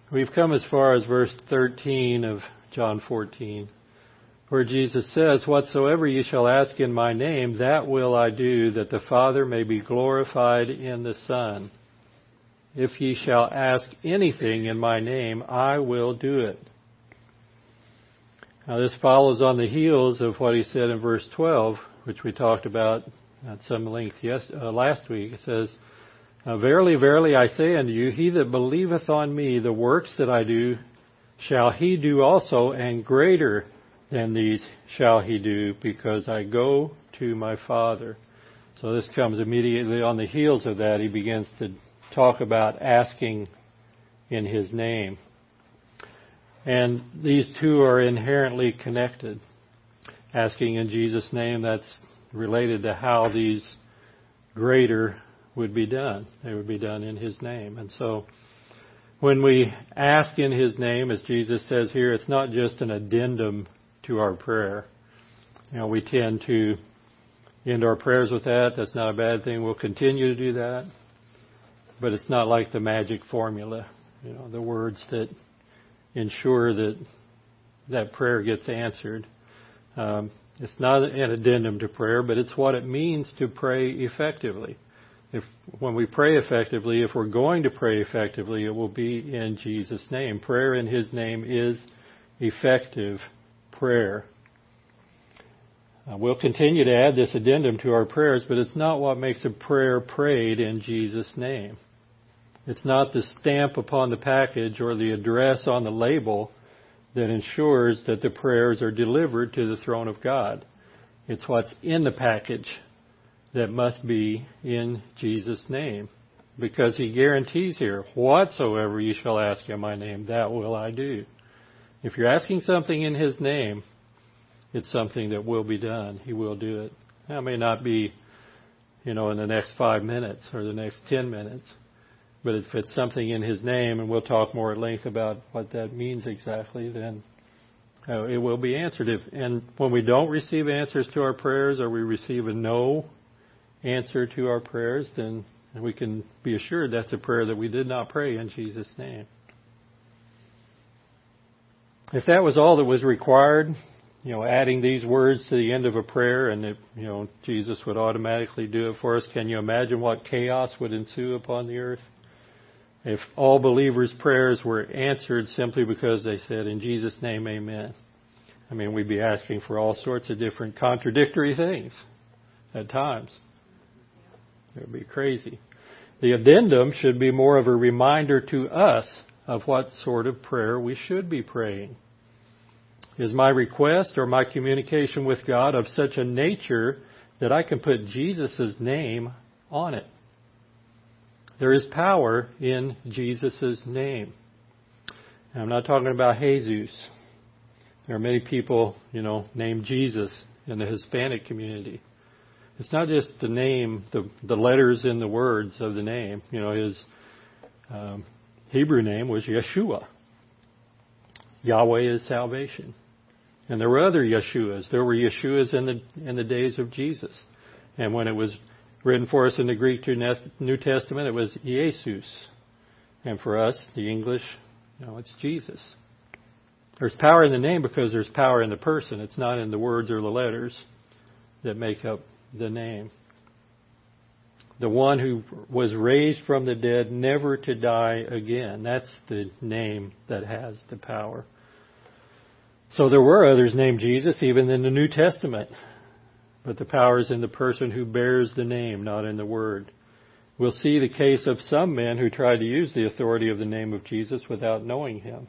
We've come as far as verse 13 of John 14, where Jesus says, "Whatsoever ye shall ask in my name, that will I do, that the Father may be glorified in the Son. If ye shall ask anything in my name, I will do it." Now this follows on the heels of what he said in verse 12, which we talked about at some length last week. It says, "Verily, verily, I say unto you, he that believeth on me, the works that I do, shall he do also, and greater than these shall he do, because I go to my Father." So this comes immediately on the heels of that. He begins to talk about asking in his name. And these two are inherently connected. Asking in Jesus' name, that's related to how these greater would be done. They would be done in his name. And so when we ask in his name, as Jesus says here, it's not just an addendum to our prayer. We tend to end our prayers with that. That's not a bad thing. We'll continue to do that. But it's not like the magic formula, the words that ensure that prayer gets answered. It's not an addendum to prayer, but it's what it means to pray effectively. When we pray effectively, if we're going to pray effectively, it will be in Jesus' name. Prayer in his name is effective prayer. We'll continue to add this addendum to our prayers, but it's not what makes a prayer prayed in Jesus' name. It's not the stamp upon the package or the address on the label that ensures that the prayers are delivered to the throne of God. It's what's in the package that must be in Jesus' name. Because he guarantees here, "Whatsoever you shall ask in my name, that will I do." If you're asking something in his name, it's something that will be done. He will do it. That may not be, in the next 5 minutes or the next 10 minutes. But if it's something in his name, and we'll talk more at length about what that means exactly, then it will be answered. And when we don't receive answers to our prayers, or we receive a no answer to our prayers, then we can be assured that's a prayer that we did not pray in Jesus' name. If that was all that was required, adding these words to the end of a prayer, and Jesus would automatically do it for us, can you imagine what chaos would ensue upon the earth? If all believers' prayers were answered simply because they said, "In Jesus' name, amen." We'd be asking for all sorts of different contradictory things at times. It would be crazy. The addendum should be more of a reminder to us of what sort of prayer we should be praying. Is my request or my communication with God of such a nature that I can put Jesus' name on it? There is power in Jesus' name. And I'm not talking about Jesus. There are many people, named Jesus in the Hispanic community. It's not just the name, the letters in the words of the name. His Hebrew name was Yeshua. Yahweh is salvation. And there were other Yeshuas. There were Yeshuas in the days of Jesus. And when it was written for us in the Greek New Testament, it was Jesus. And for us, the English, it's Jesus. There's power in the name because there's power in the person. It's not in the words or the letters that make up the name. The one who was raised from the dead, never to die again. That's the name that has the power. So there were others named Jesus, even in the New Testament. But the power is in the person who bears the name, not in the word. We'll see the case of some men who tried to use the authority of the name of Jesus without knowing him.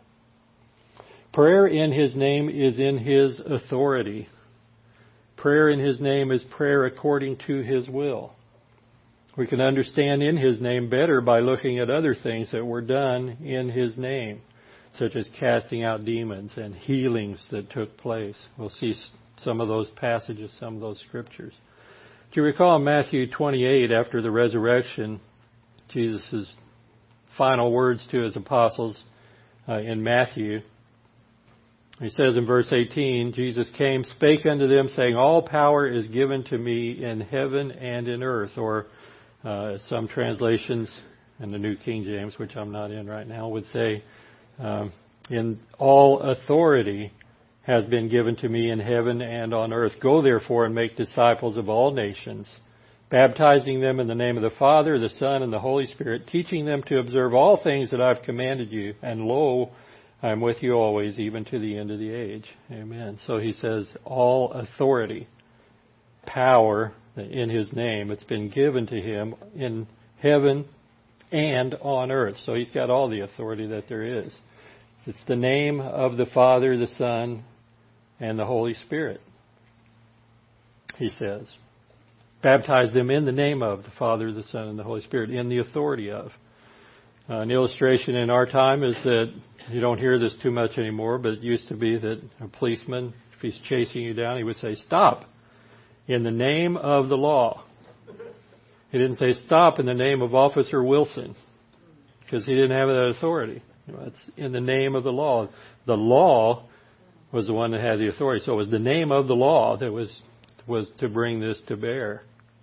Prayer in his name is in his authority. Prayer in his name is prayer according to his will. We can understand in his name better by looking at other things that were done in his name, such as casting out demons and healings that took place. We'll see some of those passages, some of those scriptures. Do you recall in Matthew 28, after the resurrection, Jesus' final words to his apostles in Matthew? He says in verse 18, Jesus came, spake unto them, saying, "All power is given to me in heaven and in earth." Or some translations and the New King James, which I'm not in right now, would say, in all authority has been given to me in heaven and on earth. Go therefore and make disciples of all nations, baptizing them in the name of the Father, the Son, and the Holy Spirit, teaching them to observe all things that I've commanded you. And lo, I am with you always, even to the end of the age. Amen. So he says, all authority, power in his name, it's been given to him in heaven and on earth. So he's got all the authority that there is. It's the name of the Father, the Son, and the Holy Spirit, he says. Baptize them in the name of the Father, the Son, and the Holy Spirit, in the authority of. An illustration in our time is that you don't hear this too much anymore, but it used to be that a policeman, if he's chasing you down, he would say, stop, in the name of the law. He didn't say stop in the name of Officer Wilson, because he didn't have that authority. It's in the name of the law. The law was the one that had the authority. So it was the name of the law that was to bring this to bear.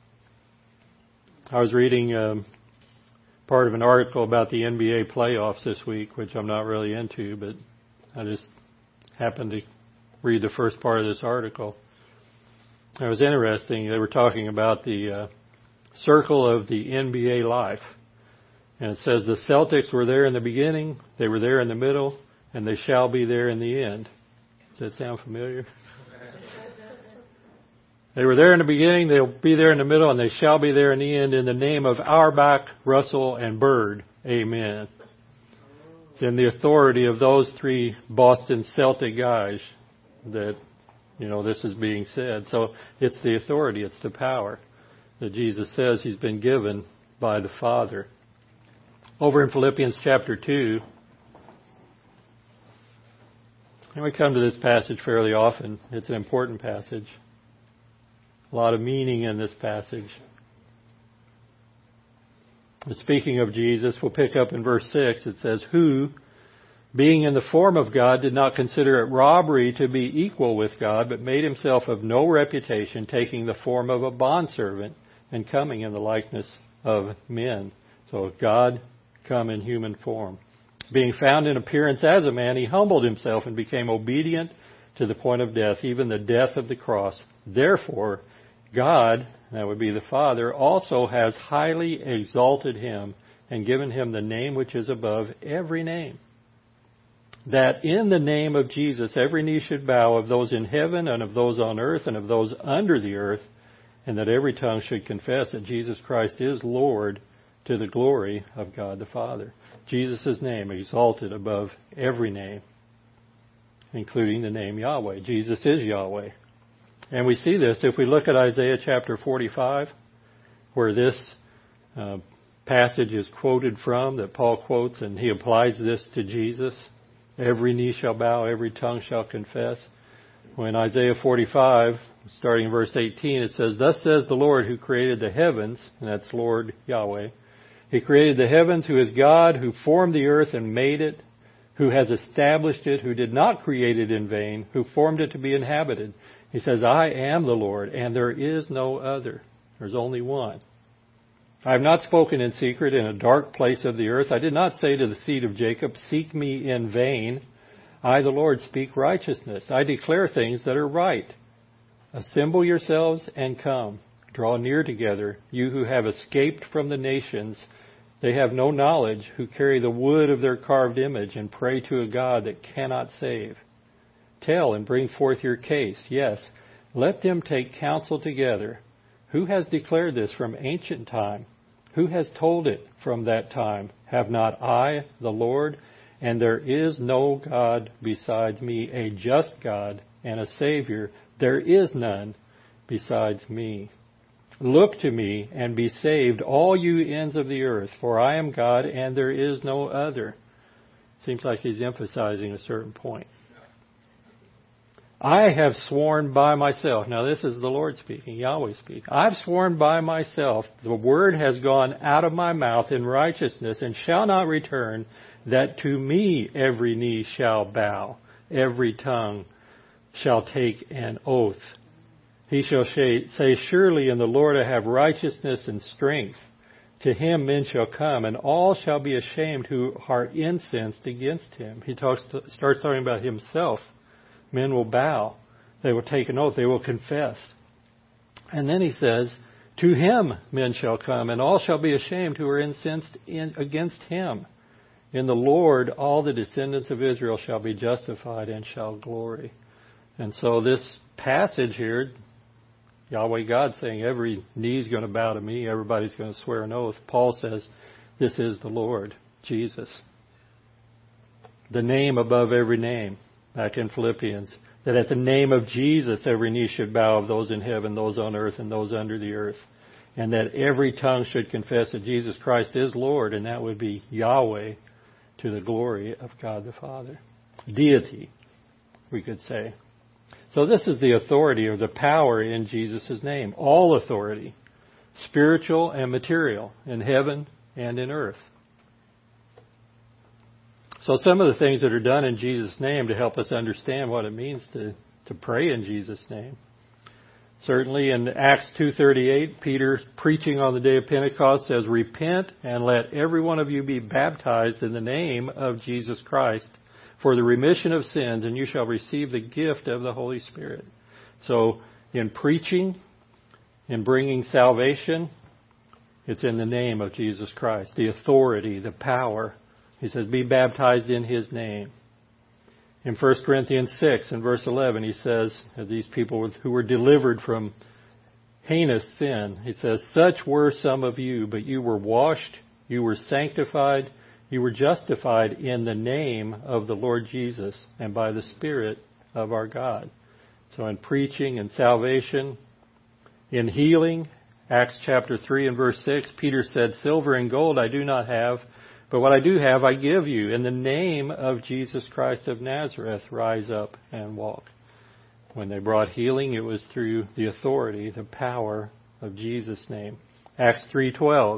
I was reading part of an article about the NBA playoffs this week, which I'm not really into, but I just happened to read the first part of this article. It was interesting. They were talking about the circle of the NBA life. And it says the Celtics were there in the beginning, they were there in the middle, and they shall be there in the end. Does that sound familiar? They were there in the beginning, they'll be there in the middle, and they shall be there in the end, in the name of Auerbach, Russell, and Bird. Amen. It's in the authority of those three Boston Celtic guys that, this is being said. So it's the authority, it's the power that Jesus says he's been given by the Father. Over in Philippians chapter 2, and we come to this passage fairly often. It's an important passage. A lot of meaning in this passage. But speaking of Jesus, we'll pick up in verse 6. It says, who, being in the form of God, did not consider it robbery to be equal with God, but made himself of no reputation, taking the form of a bondservant and coming in the likeness of men. So God come in human form. Being found in appearance as a man, he humbled himself and became obedient to the point of death, even the death of the cross. Therefore, God, that would be the Father, also has highly exalted him and given him the name which is above every name, that in the name of Jesus every knee should bow, of those in heaven and of those on earth and of those under the earth, and that every tongue should confess that Jesus Christ is Lord, to the glory of God the Father. Jesus' name exalted above every name, including the name Yahweh. Jesus is Yahweh. And we see this if we look at Isaiah chapter 45, where this passage is quoted from, that Paul quotes, and he applies this to Jesus. Every knee shall bow, every tongue shall confess. When Isaiah 45, starting in verse 18, it says, thus says the Lord who created the heavens, and that's Lord Yahweh. He created the heavens, who is God, who formed the earth and made it, who has established it, who did not create it in vain, who formed it to be inhabited. He says, I am the Lord, and there is no other. There's only one. I have not spoken in secret in a dark place of the earth. I did not say to the seed of Jacob, seek me in vain. I, the Lord, speak righteousness. I declare things that are right. Assemble yourselves and come. Draw near together, you who have escaped from the nations. They have no knowledge, who carry the wood of their carved image and pray to a God that cannot save. Tell and bring forth your case. Yes, let them take counsel together. Who has declared this from ancient time? Who has told it from that time? Have not I, the Lord? And there is no God besides me, a just God and a Savior. There is none besides me. Look to me and be saved, all you ends of the earth, for I am God and there is no other. Seems like he's emphasizing a certain point. I have sworn by myself. Now this is the Lord speaking, Yahweh speaking. I've sworn by myself, the word has gone out of my mouth in righteousness and shall not return, that to me every knee shall bow, every tongue shall take an oath. He shall say, surely in the Lord I have righteousness and strength. To him men shall come, and all shall be ashamed who are incensed against him. He starts talking about himself. Men will bow. They will take an oath. They will confess. And then he says, to him men shall come, and all shall be ashamed who are incensed against him. In the Lord all the descendants of Israel shall be justified and shall glory. And so this passage here, Yahweh God saying every knee is going to bow to me, everybody's going to swear an oath. Paul says this is the Lord, Jesus. The name above every name, back in Philippians. That at the name of Jesus every knee should bow, of those in heaven, those on earth, and those under the earth. And that every tongue should confess that Jesus Christ is Lord, and that would be Yahweh, to the glory of God the Father. Deity, we could say. So this is the authority or the power in Jesus' name. All authority, spiritual and material, in heaven and in earth. So some of the things that are done in Jesus' name to help us understand what it means to pray in Jesus' name. Certainly in Acts 2:38, Peter, preaching on the day of Pentecost, says, repent and let every one of you be baptized in the name of Jesus Christ for the remission of sins, and you shall receive the gift of the Holy Spirit. So in preaching, in bringing salvation, it's in the name of Jesus Christ. The authority, the power. He says, be baptized in His name. In 1 Corinthians 6 and verse 11, he says, these people who were delivered from heinous sin, he says, such were some of you, but you were washed, you were sanctified, you were justified in the name of the Lord Jesus and by the Spirit of our God. So in preaching and salvation, in healing, Acts chapter 3 and verse 6, Peter said, silver and gold I do not have, but what I do have, I give you. In the name of Jesus Christ of Nazareth, rise up and walk. When they brought healing, it was through the authority, the power of Jesus' name. Acts 3:12.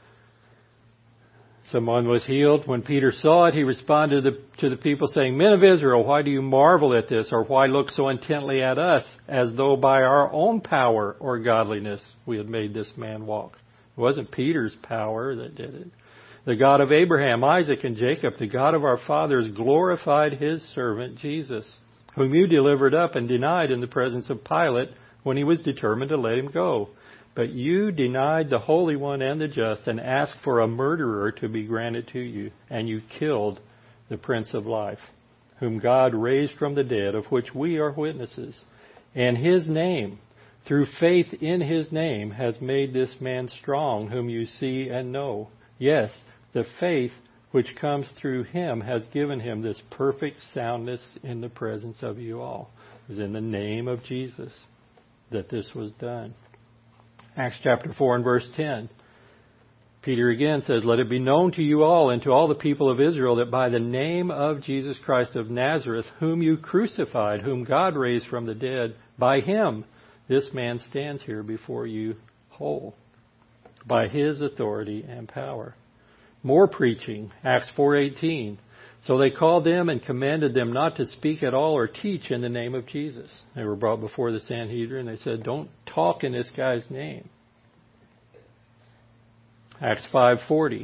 Someone was healed. When Peter saw it, he responded to the people saying, men of Israel, why do you marvel at this? Or why look so intently at us, as though by our own power or godliness we had made this man walk? It wasn't Peter's power that did it. The God of Abraham, Isaac, and Jacob, the God of our fathers, glorified His servant Jesus, whom you delivered up and denied in the presence of Pilate when he was determined to let Him go. But you denied the Holy One and the Just and asked for a murderer to be granted to you, and you killed the Prince of Life, whom God raised from the dead, of which we are witnesses. And His name, through faith in His name, has made this man strong, whom you see and know. Yes, the faith which comes through Him has given Him this perfect soundness in the presence of you all. It was in the name of Jesus that this was done. Acts chapter 4 and verse 10. Peter again says, let it be known to you all and to all the people of Israel that by the name of Jesus Christ of Nazareth, whom you crucified, whom God raised from the dead, by Him this man stands here before you whole. By His authority and power. More preaching, Acts 4:18. So they called them and commanded them not to speak at all or teach in the name of Jesus. They were brought before the Sanhedrin. They said, don't talk in this guy's name. Acts 5:40.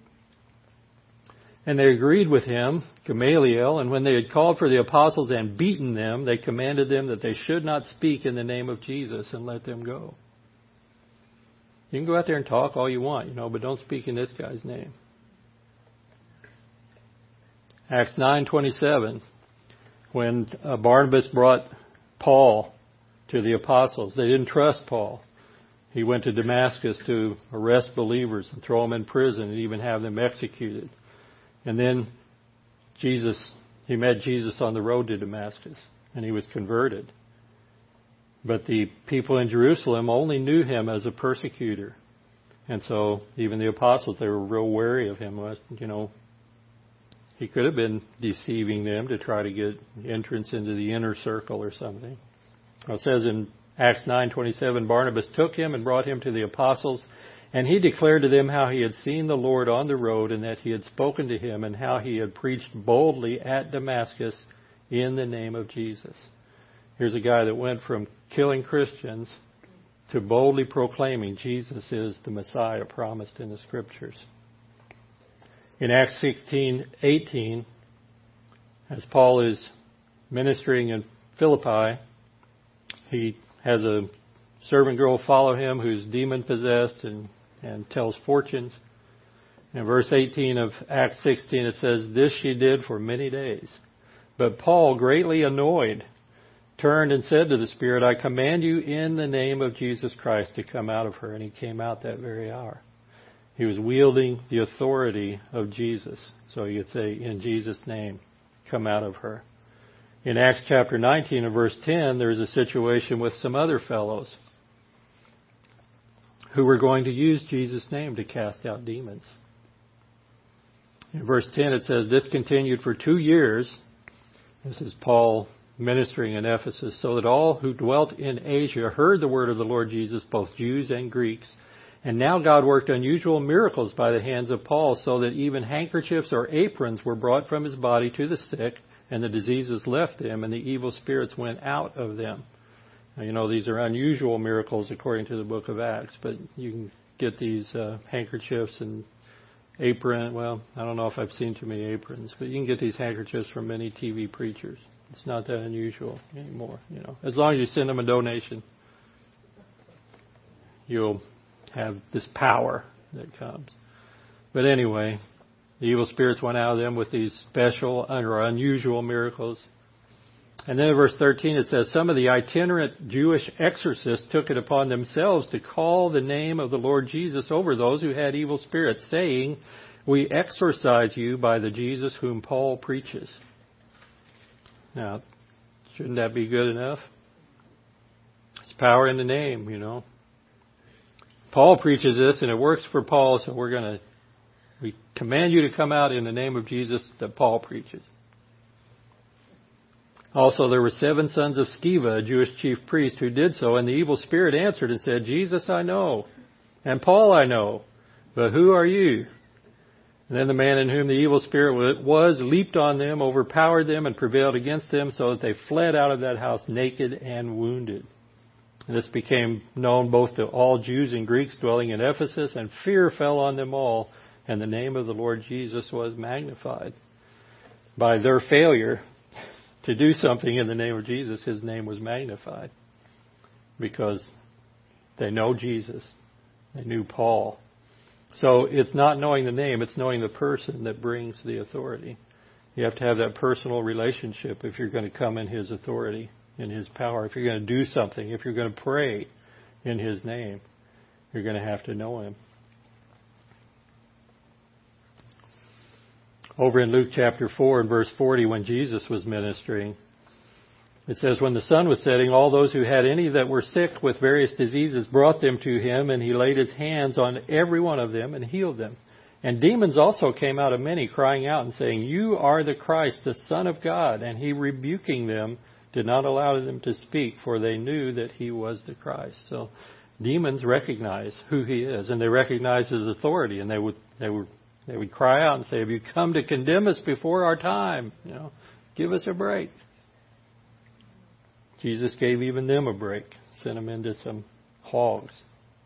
And they agreed with him, Gamaliel, and when they had called for the apostles and beaten them, they commanded them that they should not speak in the name of Jesus and let them go. You can go out there and talk all you want, but don't speak in this guy's name. Acts 9:27, when Barnabas brought Paul to the apostles, they didn't trust Paul. He went to Damascus to arrest believers and throw them in prison and even have them executed. And then he met Jesus on the road to Damascus, and he was converted. But the people in Jerusalem only knew him as a persecutor. And so even the apostles, they were real wary of him. He could have been deceiving them to try to get entrance into the inner circle or something. It says in Acts 9:27, Barnabas took him and brought him to the apostles, and he declared to them how he had seen the Lord on the road and that He had spoken to him and how he had preached boldly at Damascus in the name of Jesus. Here's a guy that went from killing Christians to boldly proclaiming Jesus is the Messiah promised in the Scriptures. In Acts 16:18, as Paul is ministering in Philippi, he has a servant girl follow him who's demon-possessed and tells fortunes. In verse 18 of Acts 16, it says, "This she did for many days. But Paul, greatly annoyed, turned and said to the spirit, 'I command you in the name of Jesus Christ to come out of her.' And he came out that very hour." He was wielding the authority of Jesus. So you could say, "In Jesus' name, come out of her." In Acts chapter 19 and verse 10, there's a situation with some other fellows who were going to use Jesus' name to cast out demons. In verse 10 it says, "This continued for 2 years." This is Paul ministering in Ephesus, "so that all who dwelt in Asia heard the word of the Lord Jesus, both Jews and Greeks. And now God worked unusual miracles by the hands of Paul, so that even handkerchiefs or aprons were brought from his body to the sick, and the diseases left them, and the evil spirits went out of them." Now, you know, these are unusual miracles according to the book of Acts, but you can get these handkerchiefs and apron. Well, I don't know if I've seen too many aprons, but you can get these handkerchiefs from many TV preachers. It's not that unusual anymore, you know. As long as you send them a donation, you'll have this power that comes. But anyway, the evil spirits went out of them with these special or unusual miracles. And then in verse 13 it says, "Some of the itinerant Jewish exorcists took it upon themselves to call the name of the Lord Jesus over those who had evil spirits, saying, 'We exorcise you by the Jesus whom Paul preaches.'" Now, shouldn't that be good enough? It's power in the name, you know. Paul preaches this and it works for Paul, so we command you to come out in the name of Jesus that Paul preaches. Also, there were 7 sons of Sceva, a Jewish chief priest, who did so, and the evil spirit answered and said, "Jesus I know, and Paul I know, but who are you?" And then the man in whom the evil spirit was leaped on them, overpowered them, and prevailed against them, so that they fled out of that house naked and wounded. And this became known both to all Jews and Greeks dwelling in Ephesus, and fear fell on them all, and the name of the Lord Jesus was magnified. By their failure to do something in the name of Jesus, his name was magnified. Because they know Jesus. They knew Paul. So it's not knowing the name, it's knowing the person that brings the authority. You have to have that personal relationship if you're going to come in his authority, in his power. If you're going to do something, if you're going to pray in his name, you're going to have to know him. Over in Luke chapter 4 and verse 40, when Jesus was ministering, it says, "When the sun was setting, all those who had any that were sick with various diseases brought them to him, and he laid his hands on every one of them and healed them. And demons also came out of many, crying out and saying, 'You are the Christ, the Son of God.' And he, rebuking them, did not allow them to speak, for they knew that he was the Christ." So demons recognize who he is, and they recognize his authority, and they would cry out and say, "Have you come to condemn us before our time? You know, give us a break." Jesus gave even them a break, sent them into some hogs.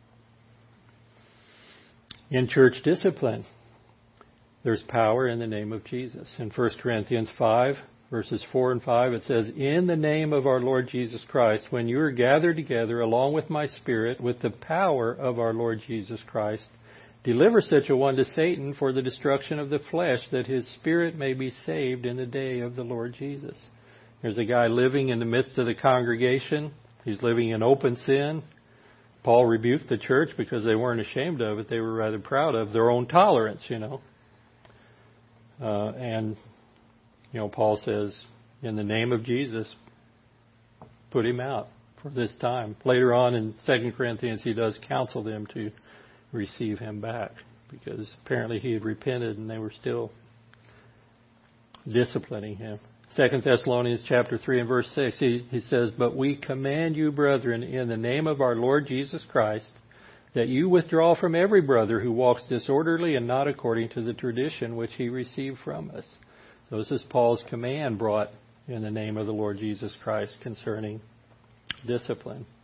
In church discipline, there's power in the name of Jesus. In 1 Corinthians 5, verses 4 and 5, it says, "In the name of our Lord Jesus Christ, when you are gathered together along with my Spirit, with the power of our Lord Jesus Christ, deliver such a one to Satan for the destruction of the flesh, that his spirit may be saved in the day of the Lord Jesus." There's a guy living in the midst of the congregation. He's living in open sin. Paul rebuked the church because they weren't ashamed of it. They were rather proud of their own tolerance, you know. And, you know, Paul says, in the name of Jesus, put him out for this time. Later on in 2 Corinthians, he does counsel them to receive him back, because apparently he had repented and they were still disciplining him. 2 Thessalonians chapter 3 and verse 6, he says, "But we command you, brethren, in the name of our Lord Jesus Christ, that you withdraw from every brother who walks disorderly and not according to the tradition which he received from us." So this is Paul's command brought in the name of the Lord Jesus Christ concerning discipline.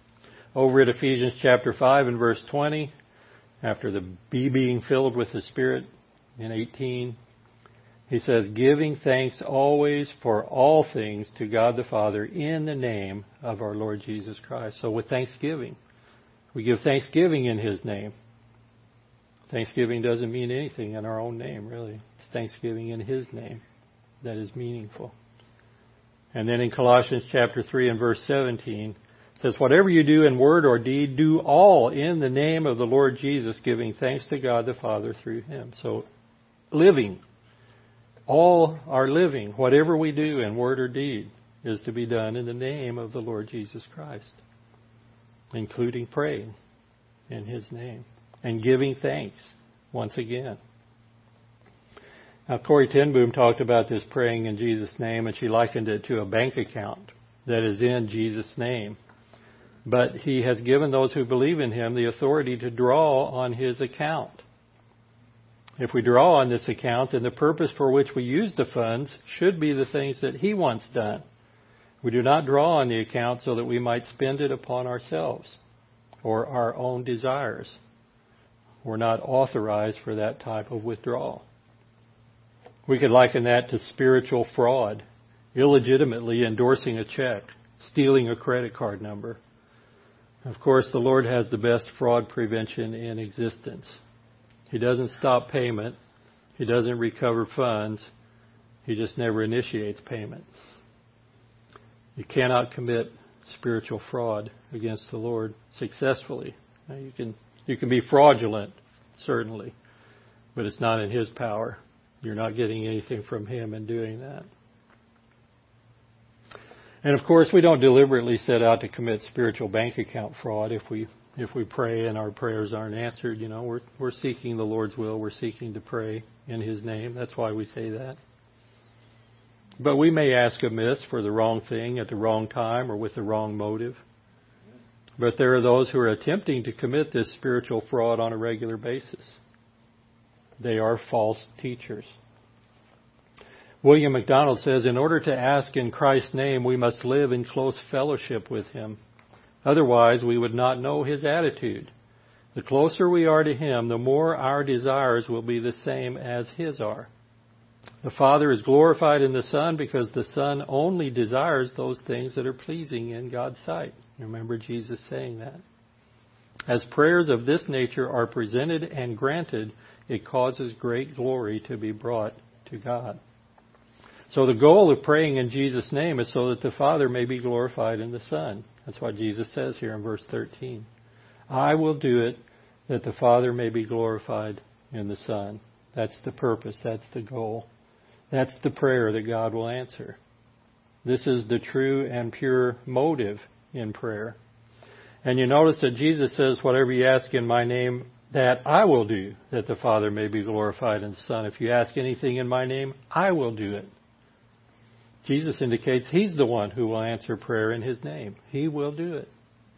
Over at Ephesians chapter 5 and verse 20, after the being filled with the Spirit in 18, he says, giving thanks always for all things to God the Father in the name of our Lord Jesus Christ. So with thanksgiving, we give thanksgiving in His name. Thanksgiving doesn't mean anything in our own name, really. It's thanksgiving in His name that is meaningful. And then in Colossians chapter 3 and verse 17, it says, whatever you do in word or deed, do all in the name of the Lord Jesus, giving thanks to God the Father through Him. So living, all our living, whatever we do in word or deed, is to be done in the name of the Lord Jesus Christ, including praying in His name and giving thanks once again. Now, Corrie ten Boom talked about this praying in Jesus' name, and she likened it to a bank account that is in Jesus' name. But He has given those who believe in Him the authority to draw on His account. If we draw on this account, then the purpose for which we use the funds should be the things that He wants done. We do not draw on the account so that we might spend it upon ourselves or our own desires. We're not authorized for that type of withdrawal. We could liken that to spiritual fraud, illegitimately endorsing a check, stealing a credit card number. Of course, the Lord has the best fraud prevention in existence. He doesn't stop payment. He doesn't recover funds. He just never initiates payment. You cannot commit spiritual fraud against the Lord successfully. Now, you can be fraudulent, certainly, but it's not in His power. You're not getting anything from Him in doing that. And of course, we don't deliberately set out to commit spiritual bank account fraud if we pray and our prayers aren't answered. You know, we're seeking the Lord's will. We're seeking to pray in His name. That's why we say that. But we may ask amiss for the wrong thing at the wrong time or with the wrong motive. But there are those who are attempting to commit this spiritual fraud on a regular basis. They are false teachers. William MacDonald says, in order to ask in Christ's name, we must live in close fellowship with Him. Otherwise, we would not know His attitude. The closer we are to Him, the more our desires will be the same as His are. The Father is glorified in the Son because the Son only desires those things that are pleasing in God's sight. Remember Jesus saying that. As prayers of this nature are presented and granted, it causes great glory to be brought to God. So the goal of praying in Jesus' name is so that the Father may be glorified in the Son. That's what Jesus says here in verse 13. I will do it that the Father may be glorified in the Son. That's the purpose. That's the goal. That's the prayer that God will answer. This is the true and pure motive in prayer. And you notice that Jesus says, whatever you ask in my name, that I will do, that the Father may be glorified in the Son. If you ask anything in my name, I will do it. Jesus indicates He's the one who will answer prayer in His name. He will do it.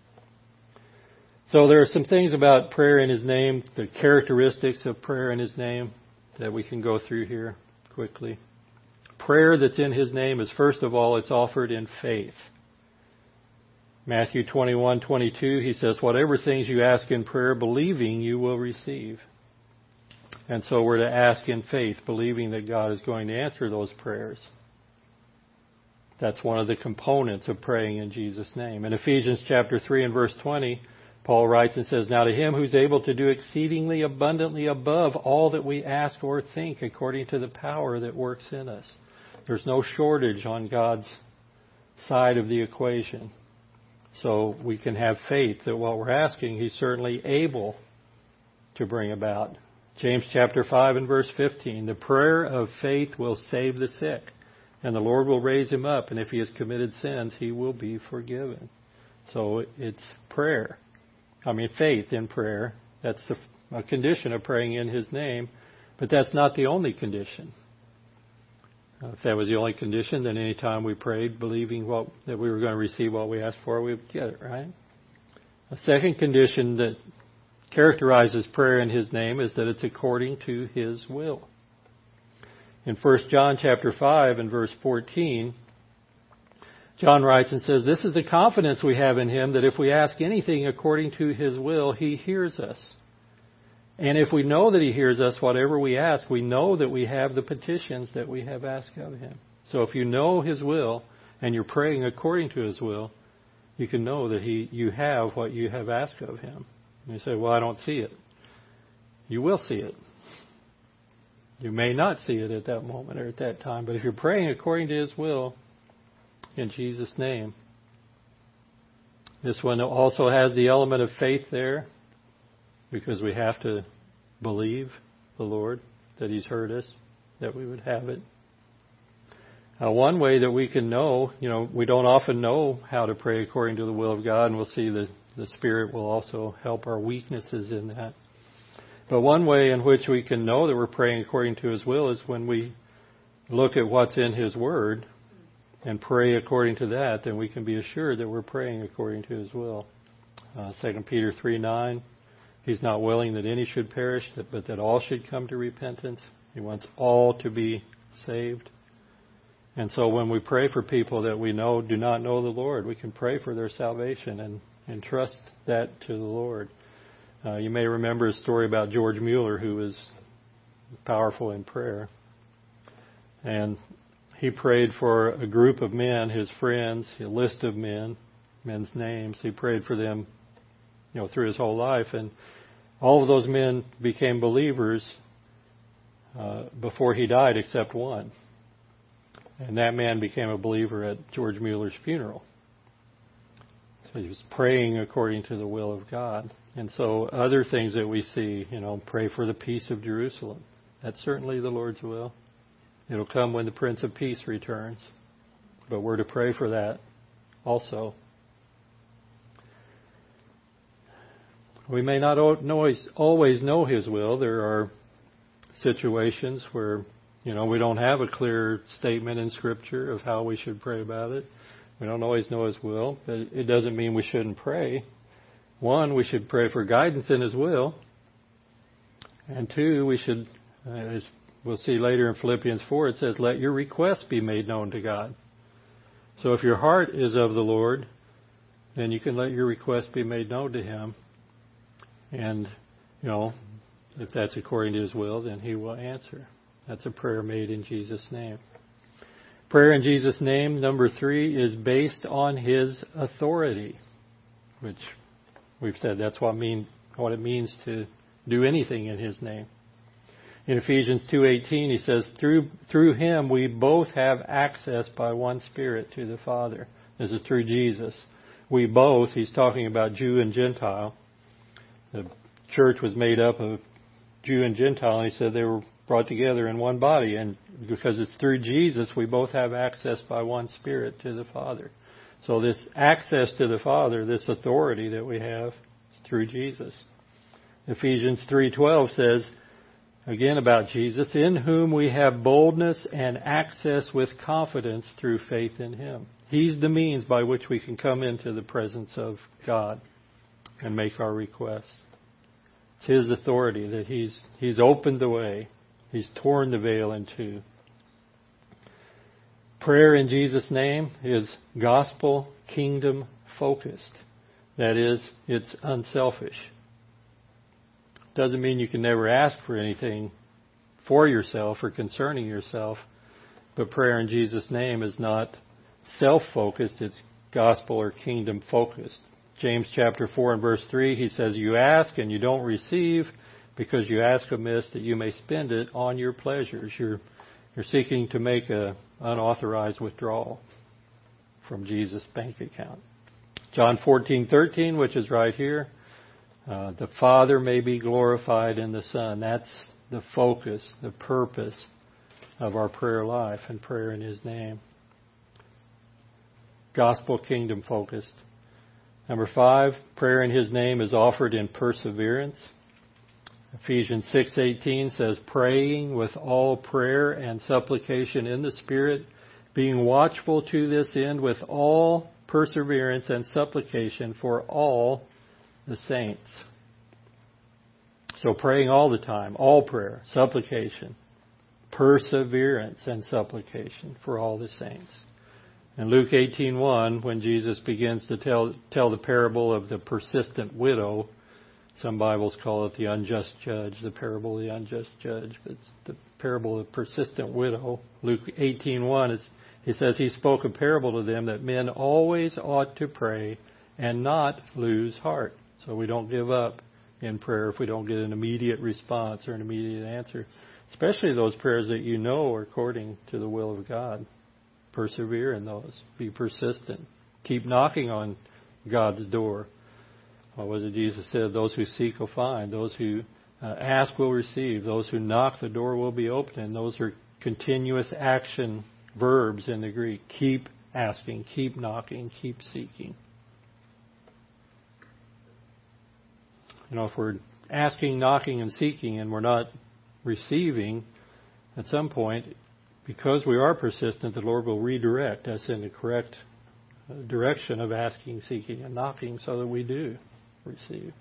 So there are some things about prayer in His name, the characteristics of prayer in His name, that we can go through here quickly. Prayer that's in His name is, first of all, it's offered in faith. Matthew 21:22, He says, whatever things you ask in prayer, believing you will receive. And so we're to ask in faith, believing that God is going to answer those prayers. That's one of the components of praying in Jesus' name. In Ephesians chapter 3 and verse 20, Paul writes and says, now to Him who's able to do exceedingly abundantly above all that we ask or think, according to the power that works in us. There's no shortage on God's side of the equation. So we can have faith that what we're asking, He's certainly able to bring about. James chapter 5 and verse 15, the prayer of faith will save the sick, and the Lord will raise him up, and if he has committed sins, he will be forgiven. So it's prayer. Faith in prayer. That's a condition of praying in His name, but that's not the only condition. If that was the only condition, then any time we prayed, believing that we were going to receive what we asked for, we would get it, right? A second condition that characterizes prayer in His name is that it's according to His will. In 1 John chapter 5 and verse 14, John writes and says, "This is the confidence we have in Him, that if we ask anything according to His will, He hears us. And if we know that He hears us, whatever we ask, we know that we have the petitions that we have asked of Him." So if you know His will and you're praying according to His will, you can know that you have what you have asked of Him. And you say, "Well, I don't see it." You will see it. You may not see it at that moment or at that time, but if you're praying according to His will, in Jesus' name. This one also has the element of faith there, because we have to believe the Lord that He's heard us, that we would have it. One way that we can know, we don't often know how to pray according to the will of God, and we'll see the Spirit will also help our weaknesses in that. But one way in which we can know that we're praying according to His will is when we look at what's in His Word and pray according to that, then we can be assured that we're praying according to His will. 2 Peter 3:9, He's not willing that any should perish, but that all should come to repentance. He wants all to be saved. And so when we pray for people that we know do not know the Lord, we can pray for their salvation and trust that to the Lord. You may remember a story about George Mueller, who was powerful in prayer. And he prayed for a group of men, his friends, a list of men's names. He prayed for them, through his whole life. And all of those men became believers before he died, except one. And that man became a believer at George Mueller's funeral. So he was praying according to the will of God. And so other things that we see, pray for the peace of Jerusalem. That's certainly the Lord's will. It'll come when the Prince of Peace returns. But we're to pray for that also. We may not always know His will. There are situations where, we don't have a clear statement in Scripture of how we should pray about it. We don't always know His will, but it doesn't mean we shouldn't pray. One, we should pray for guidance in His will. And two, we should, as we'll see later in Philippians 4, it says, "Let your requests be made known to God." So if your heart is of the Lord, then you can let your request be made known to Him. And, if that's according to His will, then He will answer. That's a prayer made in Jesus' name. Prayer in Jesus' name, number 3, is based on His authority, which we've said that's what it means to do anything in His name. In Ephesians 2:18, he says, through Him we both have access by one Spirit to the Father. This is through Jesus. We both, he's talking about Jew and Gentile. The church was made up of Jew and Gentile, and he said they were brought together in one body. And because it's through Jesus, we both have access by one Spirit to the Father. So this access to the Father, this authority that we have, is through Jesus. Ephesians 3:12 says, again about Jesus, "In whom we have boldness and access with confidence through faith in Him." He's the means by which we can come into the presence of God and make our requests. It's His authority that He's opened the way. He's torn the veil in two. Prayer in Jesus' name is gospel kingdom focused. That is, it's unselfish. Doesn't mean you can never ask for anything for yourself or concerning yourself, but prayer in Jesus' name is not self-focused, it's gospel or kingdom focused. James chapter 4 and verse 3, he says, "You ask and you don't receive because you ask amiss that you may spend it on your pleasures." You're seeking to make an unauthorized withdrawal from Jesus' bank account. John 14:13, which is right here, the Father may be glorified in the Son. That's the focus, the purpose of our prayer life and prayer in His name. Gospel kingdom focused. Number 5, prayer in His name is offered in perseverance. Ephesians 6:18 says, "Praying with all prayer and supplication in the Spirit, being watchful to this end with all perseverance and supplication for all the saints." So praying all the time, all prayer, supplication, perseverance and supplication for all the saints. In Luke 18:1, when Jesus begins to tell the parable of the persistent widow, some Bibles call it the unjust judge, the parable of the unjust judge, but it's the parable of the persistent widow. Luke 18:1, he says he spoke a parable to them that men always ought to pray and not lose heart. So we don't give up in prayer if we don't get an immediate response or an immediate answer, especially those prayers that you know are according to the will of God. Persevere in those. Be persistent. Keep knocking on God's door. What was it Jesus said? Those who seek will find. Those who ask will receive. Those who knock, the door will be open. And those are continuous action verbs in the Greek. Keep asking, keep knocking, keep seeking. You know, if we're asking, knocking, and seeking and we're not receiving, at some point, because we are persistent, the Lord will redirect us in the correct direction of asking, seeking, and knocking so that we do receive.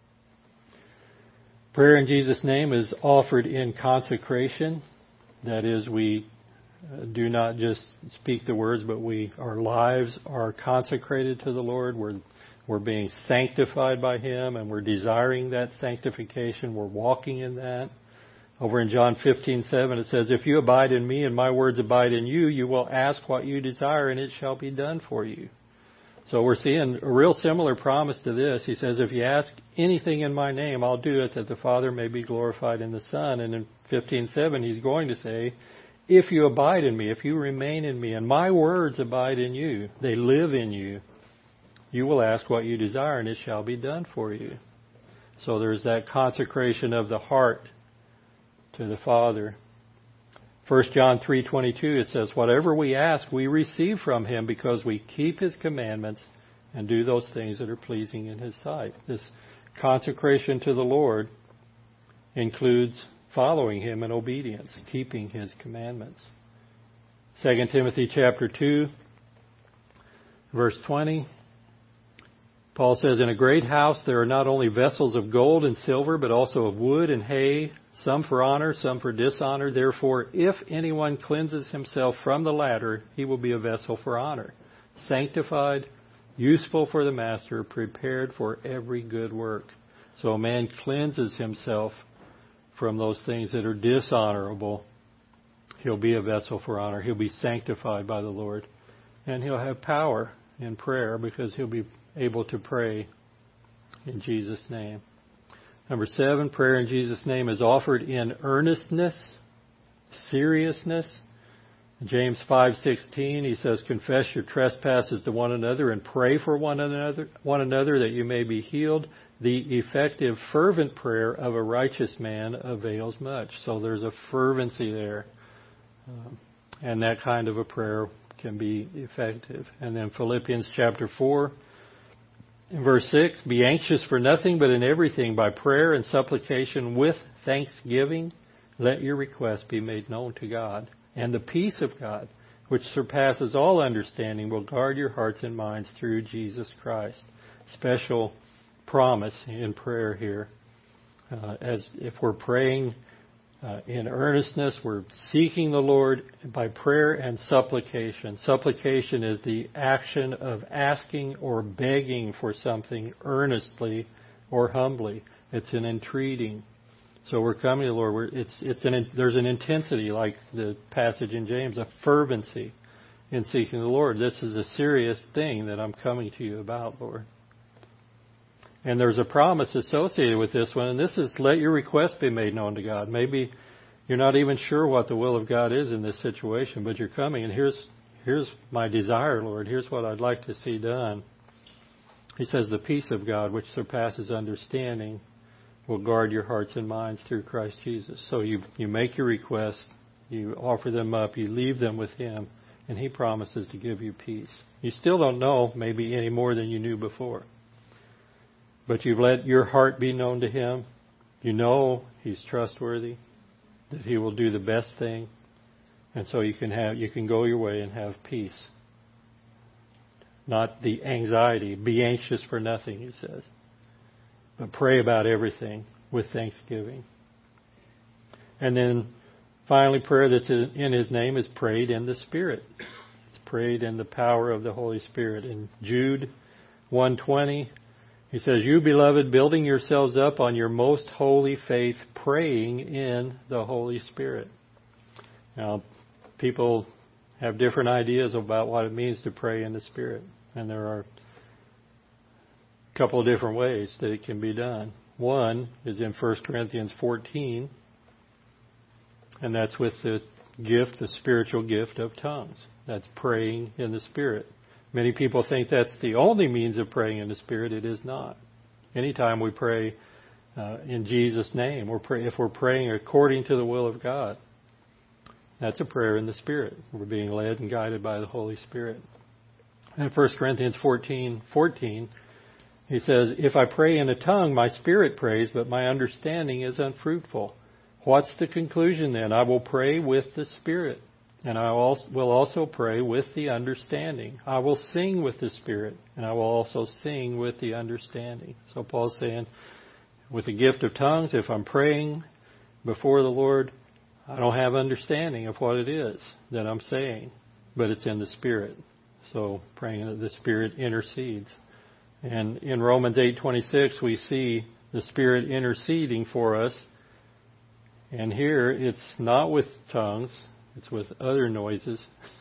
Prayer in Jesus' name is offered in consecration. That is, we do not just speak the words, but our lives are consecrated to the Lord. We're being sanctified by Him, and we're desiring that sanctification. We're walking in that. Over in John 15:7, it says, "If you abide in me and my words abide in you, you will ask what you desire, and it shall be done for you." So we're seeing a real similar promise to this. He says, if you ask anything in my name, I'll do it, that the Father may be glorified in the Son. And in 15:7, he's going to say, if you abide in me, if you remain in me, and my words abide in you, they live in you, you will ask what you desire, and it shall be done for you. So there's that consecration of the heart to the Father. 1 John 3:22, it says, whatever we ask, we receive from Him because we keep His commandments and do those things that are pleasing in His sight. This consecration to the Lord includes following Him in obedience, keeping His commandments. 2 Timothy chapter 2, verse 20, Paul says, in a great house there are not only vessels of gold and silver, but also of wood and hay, some for honor, some for dishonor. Therefore, if anyone cleanses himself from the latter, he will be a vessel for honor, sanctified, useful for the master, prepared for every good work. So a man cleanses himself from those things that are dishonorable. He'll be a vessel for honor. He'll be sanctified by the Lord. And he'll have power in prayer because he'll be able to pray in Jesus' name. Number 7, prayer in Jesus' name is offered in earnestness, seriousness. In James 5:16, he says, confess your trespasses to one another and pray for one another that you may be healed. The effective, fervent prayer of a righteous man avails much. So there's a fervency there. And that kind of a prayer can be effective. And then Philippians chapter 4, in verse 6, be anxious for nothing but in everything by prayer and supplication with thanksgiving. Let your requests be made known to God. And the peace of God, which surpasses all understanding, will guard your hearts and minds through Jesus Christ. Special promise in prayer here. As if we're praying in earnestness, we're seeking the Lord by prayer and supplication. Supplication is the action of asking or begging for something earnestly or humbly. It's an entreating. So we're coming to the Lord. There's an intensity, like the passage in James, a fervency in seeking the Lord. This is a serious thing that I'm coming to you about, Lord. And there's a promise associated with this one, and this is let your request be made known to God. Maybe you're not even sure what the will of God is in this situation, but you're coming, and here's my desire, Lord. Here's what I'd like to see done. He says the peace of God, which surpasses understanding, will guard your hearts and minds through Christ Jesus. So you make your requests, you offer them up, you leave them with Him, and He promises to give you peace. You still don't know maybe any more than you knew before. But you've let your heart be known to Him. You know He's trustworthy, that He will do the best thing. And so you can go your way and have peace. Not the anxiety. Be anxious for nothing, He says. But pray about everything with thanksgiving. And then finally, prayer that's in His name is prayed in the Spirit. It's prayed in the power of the Holy Spirit. In Jude 1:20, he says, "You, beloved, building yourselves up on your most holy faith, praying in the Holy Spirit." Now, people have different ideas about what it means to pray in the Spirit. And there are a couple of different ways that it can be done. One is in 1 Corinthians 14, and that's with the gift, the spiritual gift of tongues. That's praying in the Spirit. Many people think that's the only means of praying in the Spirit. It is not. Anytime we pray in Jesus' name, if we're praying according to the will of God, that's a prayer in the Spirit. We're being led and guided by the Holy Spirit. In 1 Corinthians 14, he says, "If I pray in a tongue, my spirit prays, but my understanding is unfruitful." What's the conclusion then? I will pray with the Spirit, and I will also pray with the understanding. I will sing with the Spirit, and I will also sing with the understanding. So Paul's saying, with the gift of tongues, if I'm praying before the Lord, I don't have understanding of what it is that I'm saying, but it's in the Spirit. So praying that the Spirit intercedes. And in Romans 8:26, we see the Spirit interceding for us. And here, it's not with tongues, it's with other noises.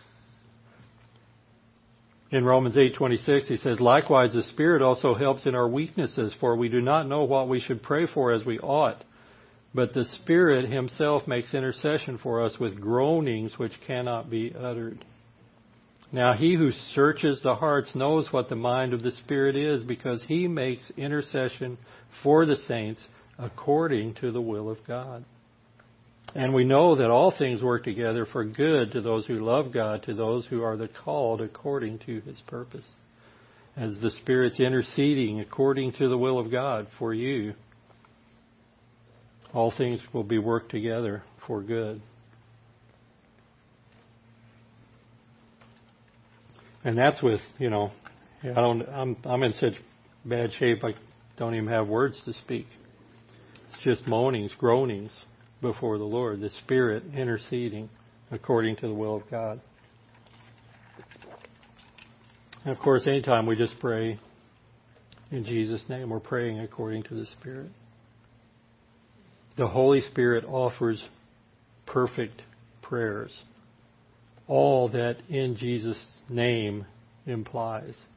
In Romans 8:26, he says, "Likewise, the Spirit also helps in our weaknesses, for we do not know what we should pray for as we ought. But the Spirit Himself makes intercession for us with groanings which cannot be uttered." Now He who searches the hearts knows what the mind of the Spirit is, because He makes intercession for the saints according to the will of God. And we know that all things work together for good to those who love God, to those who are the called according to His purpose. As the Spirit's interceding according to the will of God for you, all things will be worked together for good. And that's with, I'm in such bad shape I don't even have words to speak. It's just moanings, groanings before the Lord, the Spirit interceding according to the will of God. And of course, anytime we just pray in Jesus' name, we're praying according to the Spirit. The Holy Spirit offers perfect prayers. All that in Jesus' name implies.